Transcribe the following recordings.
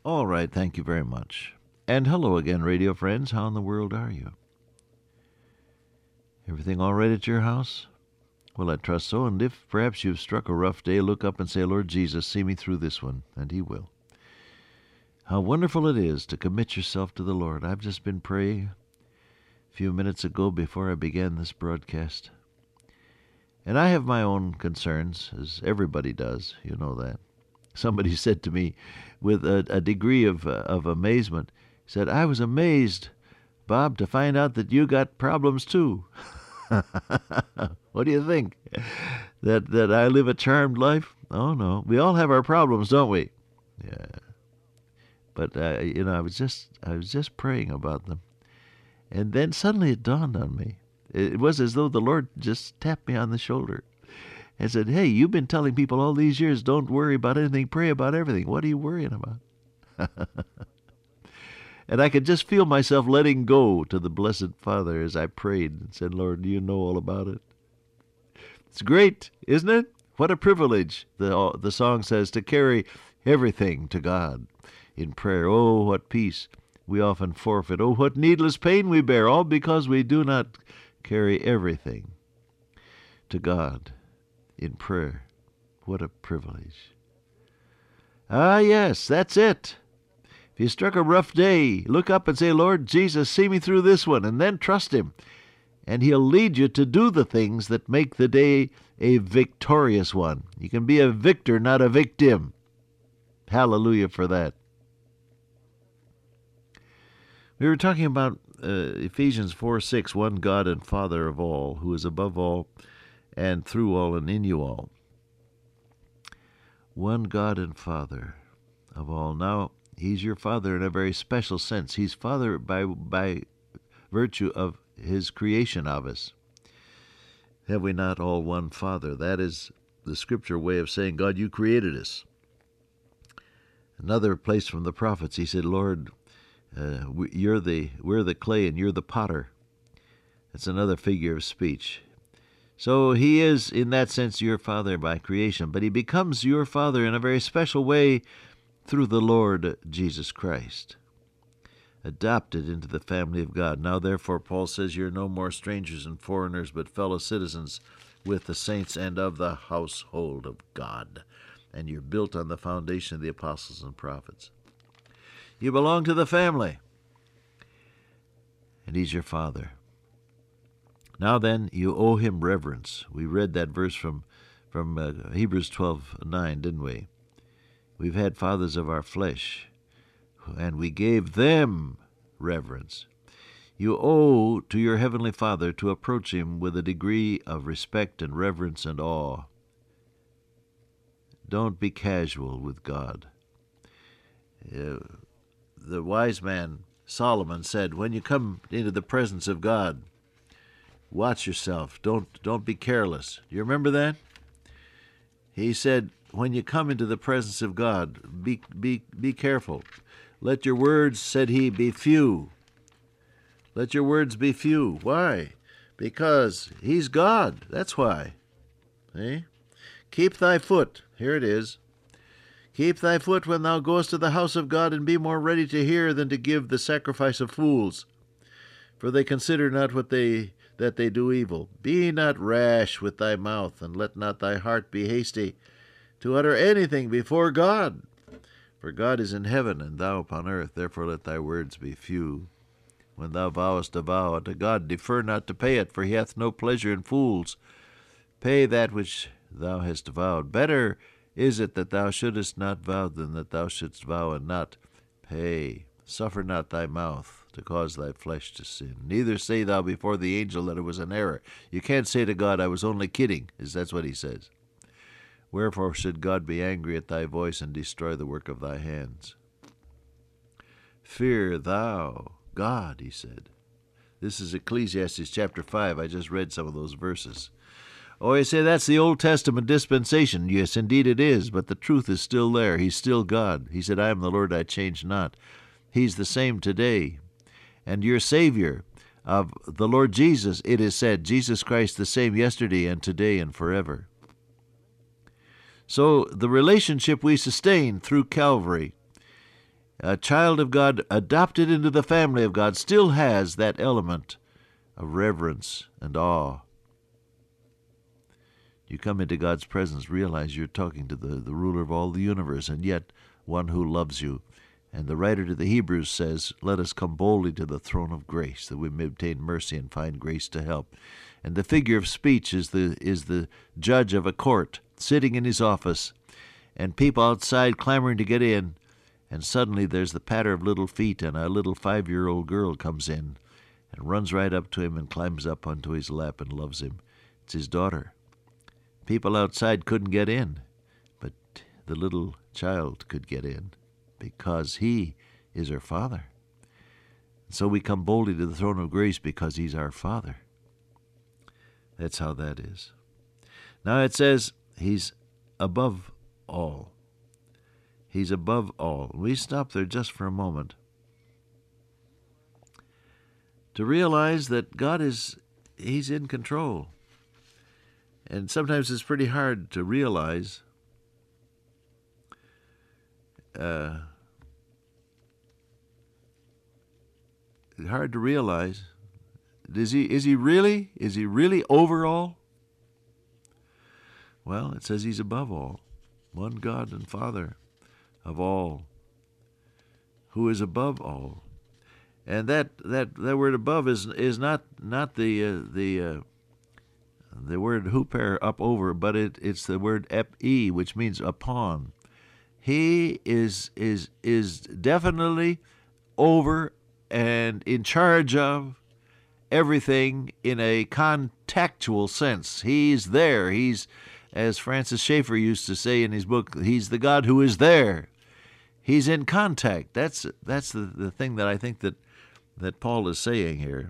All right, thank you very much. And hello again, radio friends. How in the world are you? Everything all right at your house? Well, I trust so, and if perhaps you've struck a rough day, look up and say, Lord Jesus, see me through this one, and He will. How wonderful it is to commit yourself to the Lord. I've just been praying a few minutes ago before I began this broadcast. And I have my own concerns, as everybody does, you know that. Somebody said to me with a degree of amazement, he said, I was amazed, Bob, to find out that you got problems too. What do you think? That I live a charmed life? Oh, no. We all have our problems, don't we? Yeah. But, I was just praying about them. And then suddenly it dawned on me. It was as though the Lord just tapped me on the shoulder and said, hey, you've been telling people all these years, don't worry about anything, pray about everything. What are you worrying about? And I could just feel myself letting go to the Blessed Father as I prayed and said, Lord, you know all about it. It's great, isn't it? What a privilege, the song says, to carry everything to God in prayer. Oh, what peace we often forfeit. Oh, what needless pain we bear, all because we do not carry everything to God in prayer. What a privilege. Ah, yes, that's it. If you struck a rough day, look up and say, Lord Jesus, see me through this one, and then trust Him. And He'll lead you to do the things that make the day a victorious one. You can be a victor, not a victim. Hallelujah for that. We were talking about Ephesians 4:6, one God and Father of all, who is above all and through all and in you all. One God and Father of all. Now, He's your Father in a very special sense. He's Father by virtue of His creation of us. Have we not all one Father? That is the Scripture way of saying, God, you created us. Another place from the prophets, He said, Lord, we're the clay and you're the potter. That's another figure of speech. So He is, in that sense, your Father by creation, but He becomes your Father in a very special way through the Lord Jesus Christ, adopted into the family of God. Now, therefore, Paul says, you're no more strangers and foreigners, but fellow citizens with the saints and of the household of God. And you're built on the foundation of the apostles and prophets. You belong to the family, and He's your Father. Now then, you owe Him reverence. We read that verse from Hebrews 12:9, didn't we? We've had fathers of our flesh, and we gave them reverence. You owe to your Heavenly Father to approach Him with a degree of respect and reverence and awe. Don't be casual with God. The wise man Solomon said, when you come into the presence of God, watch yourself. Don't be careless. Do you remember that? He said, when you come into the presence of God, be careful. Let your words, said he, be few. Let your words be few. Why? Because He's God. That's why. See? Keep thy foot. Here it is. Keep thy foot when thou goest to the house of God, and be more ready to hear than to give the sacrifice of fools. For they consider not that they do evil. Be not rash with thy mouth, and let not thy heart be hasty to utter anything before God. For God is in heaven, and thou upon earth. Therefore let thy words be few. When thou vowest a vow unto God, defer not to pay it, for He hath no pleasure in fools. Pay that which thou hast vowed. Better is it that thou shouldest not vow than that thou shouldst vow and not pay. Suffer not thy mouth to cause thy flesh to sin. Neither say thou before the angel that it was an error. You can't say to God, I was only kidding, that's what He says. Wherefore should God be angry at thy voice and destroy the work of thy hands? Fear thou God, He said. This is Ecclesiastes chapter 5. I just read some of those verses. Oh, you say that's the Old Testament dispensation. Yes, indeed it is, but the truth is still there. He's still God. He said, I am the Lord, I change not. He's the same today. And your Savior of the Lord Jesus, it is said, Jesus Christ the same yesterday and today and forever. So the relationship we sustain through Calvary A child of God adopted into the family of God still has that element of reverence and awe. You come into God's presence, realize you're talking to the ruler of all the universe, and yet one who loves you. And the writer to the Hebrews says, let us come boldly to the throne of grace, that we may obtain mercy and find grace to help. And the figure of speech is the judge of a court, sitting in his office, and people outside clamoring to get in. And suddenly there's the patter of little feet, and a little 5-year-old girl comes in and runs right up to him and climbs up onto his lap and loves him. It's his daughter. People outside couldn't get in, but the little child could get in because he is her Father. So we come boldly to the throne of grace because he's our Father. That's how that is. Now it says he's above all. He's above all. We stop there just for a moment to realize that God he's in control. And sometimes it's pretty hard to realize Is he really over all? Well, it says he's above all, one God and Father of all, who is above all. And that word above is not the word huper, up over, but it's the word ep-e, which means upon. He is definitely over and in charge of everything in a contactual sense. He's there. He's, as Francis Schaeffer used to say in his book, he's the God who is there. He's in contact. That's the thing that I think that Paul is saying here.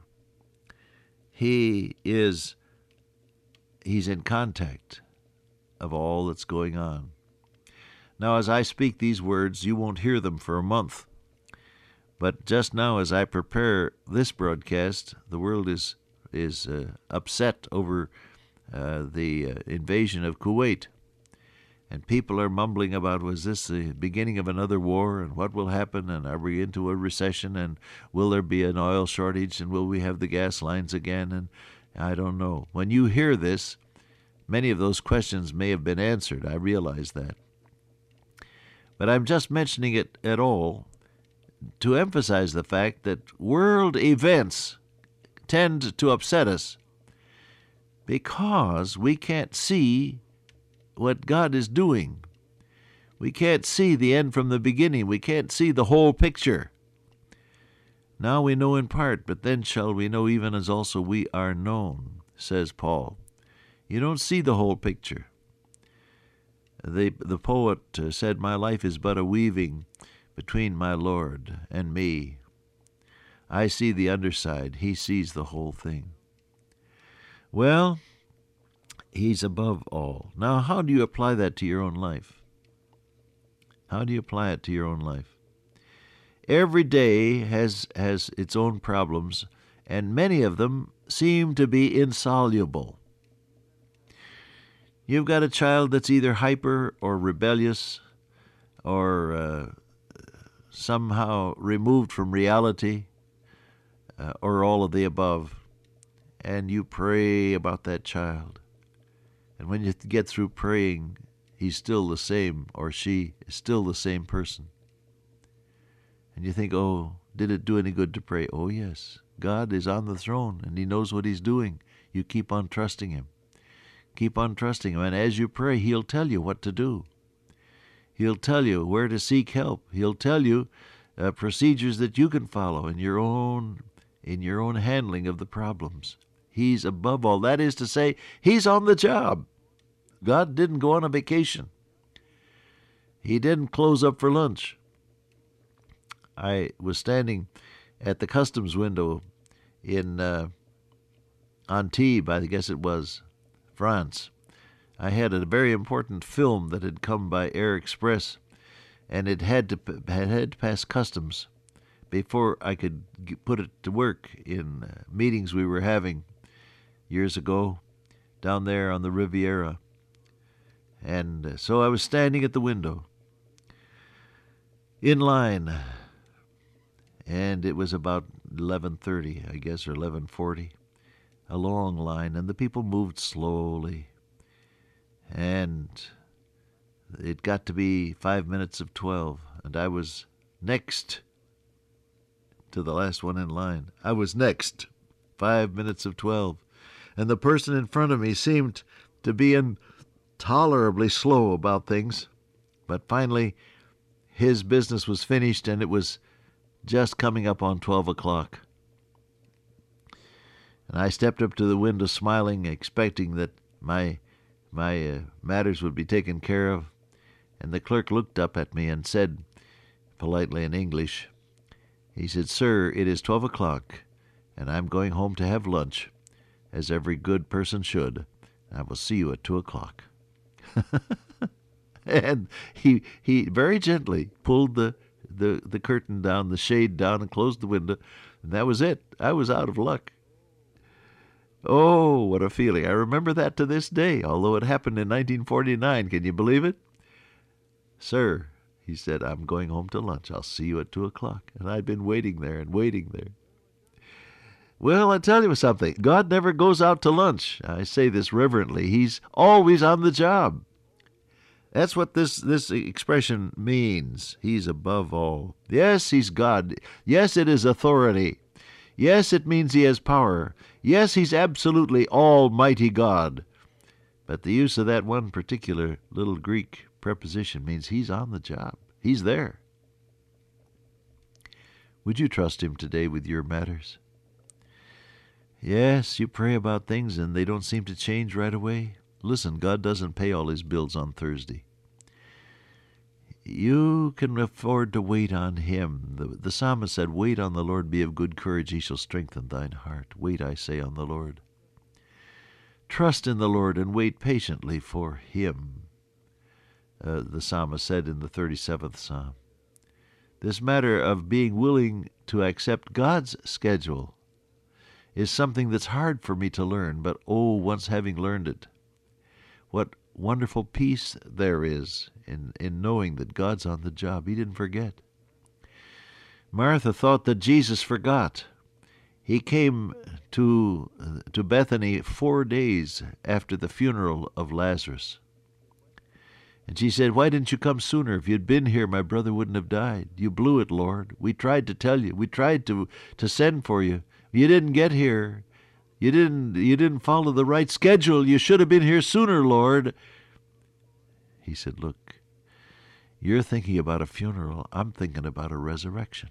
He's in contact of all that's going on. Now, as I speak these words, you won't hear them for a month. But just now, as I prepare this broadcast, the world is upset over the invasion of Kuwait. And people are mumbling about, was this the beginning of another war, and what will happen, and are we into a recession, and will there be an oil shortage, and will we have the gas lines again, and I don't know. When you hear this, many of those questions may have been answered. I realize that. But I'm just mentioning it at all to emphasize the fact that world events tend to upset us because we can't see what God is doing. We can't see the end from the beginning. We can't see the whole picture. Now we know in part, but then shall we know even as also we are known, says Paul. You don't see the whole picture. The poet said, my life is but a weaving between my Lord and me. I see the underside. He sees the whole thing. Well, he's above all. Now, how do you apply that to your own life? How do you apply it to your own life? Every day has its own problems, and many of them seem to be insoluble. You've got a child that's either hyper or rebellious or somehow removed from reality or all of the above, and you pray about that child. And when you get through praying, he's still the same, or she is still the same person. And you think, oh, did it do any good to pray? Oh, yes. God is on the throne, and he knows what he's doing. You keep on trusting him. Keep on trusting him. And as you pray, he'll tell you what to do. He'll tell you where to seek help. He'll tell you procedures that you can follow in your own handling of the problems. He's above all. That is to say, he's on the job. God didn't go on a vacation. He didn't close up for lunch. I was standing at the customs window in Antibes, I guess it was, France. I had a very important film that had come by Air Express, and it had to pass customs before I could put it to work in meetings we were having years ago down there on the Riviera. And so I was standing at the window, in line, and it was about 11:30, I guess, or 11:40. A long line, and the people moved slowly. And it got to be 5 minutes of 12, and I was next to the last one in line. I was next, 5 minutes of 12, and the person in front of me seemed to be intolerably slow about things. But finally, his business was finished, and it was just coming up on 12 o'clock. And I stepped up to the window smiling, expecting that my matters would be taken care of. And the clerk looked up at me and said, politely in English, he said, "Sir, it is 12 o'clock, and I'm going home to have lunch, as every good person should. I will see you at 2 o'clock. And he very gently pulled the curtain down, the shade down, and closed the window, and that was it. I was out of luck. Oh, what a feeling. I remember that to this day, although it happened in 1949. Can you believe it? "Sir," he said, "I'm going home to lunch. I'll see you at 2 o'clock. And I'd been waiting there and waiting there. Well, I tell you something. God never goes out to lunch. I say this reverently. He's always on the job. That's what this expression means. He's above all. Yes, he's God. Yes, it is authority. Yes, it means he has power. Yes, he's absolutely almighty God. But the use of that one particular little Greek preposition means he's on the job. He's there. Would you trust him today with your matters? Yes, you pray about things and they don't seem to change right away. Listen, God doesn't pay all his bills on Thursday. You can afford to wait on him. The psalmist said, "Wait on the Lord, be of good courage, he shall strengthen thine heart." Wait, I say, on the Lord. Trust in the Lord and wait patiently for him, the psalmist said in the 37th Psalm. This matter of being willing to accept God's schedule is something that's hard for me to learn, but once having learned it, what wonderful peace there is in knowing that God's on the job. He didn't forget. Martha thought that Jesus forgot. He came to Bethany 4 days after the funeral of Lazarus. And she said, "Why didn't you come sooner? If you'd been here, my brother wouldn't have died. You blew it, Lord. We tried to tell you. We tried to send for you. You didn't get here. You didn't follow the right schedule. You should have been here sooner, Lord." He said, "Look, you're thinking about a funeral. I'm thinking about a resurrection."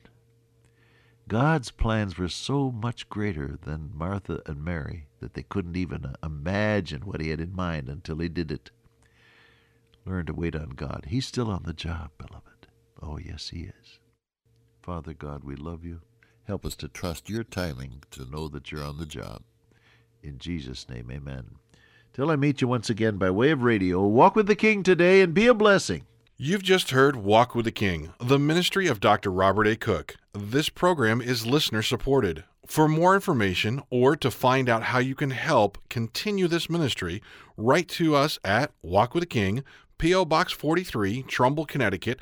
God's plans were so much greater than Martha and Mary that they couldn't even imagine what he had in mind until he did it. Learn to wait on God. He's still on the job, beloved. Oh, yes, he is. Father God, we love you. Help us to trust your timing, to know that you're on the job. In Jesus' name, amen. Till I meet you once again by way of radio, walk with the King today and be a blessing. You've just heard Walk with the King, the ministry of Dr. Robert A. Cook. This program is listener-supported. For more information or to find out how you can help continue this ministry, write to us at Walk with the King, P.O. Box 43, Trumbull, Connecticut,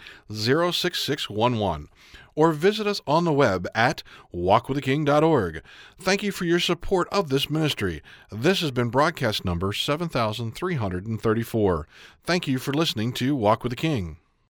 06611, or visit us on the web at walkwiththeking.org. Thank you for your support of this ministry. This has been broadcast number 7334. Thank you for listening to Walk with the King.